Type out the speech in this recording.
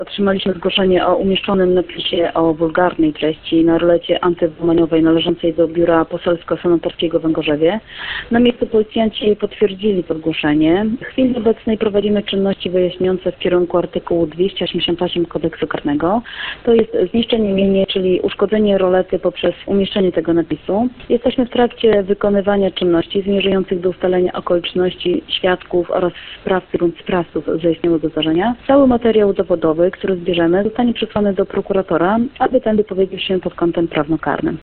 Otrzymaliśmy zgłoszenie o umieszczonym napisie o wulgarnej treści na rolecie antywłamaniowej należącej do Biura Poselsko-Senatorskiego w Węgorzewie. Na miejscu policjanci potwierdzili to zgłoszenie. W chwili obecnej prowadzimy czynności wyjaśniające w kierunku artykułu 288 Kodeksu Karnego. To jest zniszczenie mienia, czyli uszkodzenie rolety poprzez umieszczenie tego napisu. Jesteśmy w trakcie wykonywania czynności zmierzających do ustalenia okoliczności, świadków oraz sprawcy bądź sprawców zaistniałego zdarzenia. Cały materiał dowodowy, który zbierzemy, zostanie przesłany do prokuratora, aby ten wypowiedział się pod kątem prawnokarnym.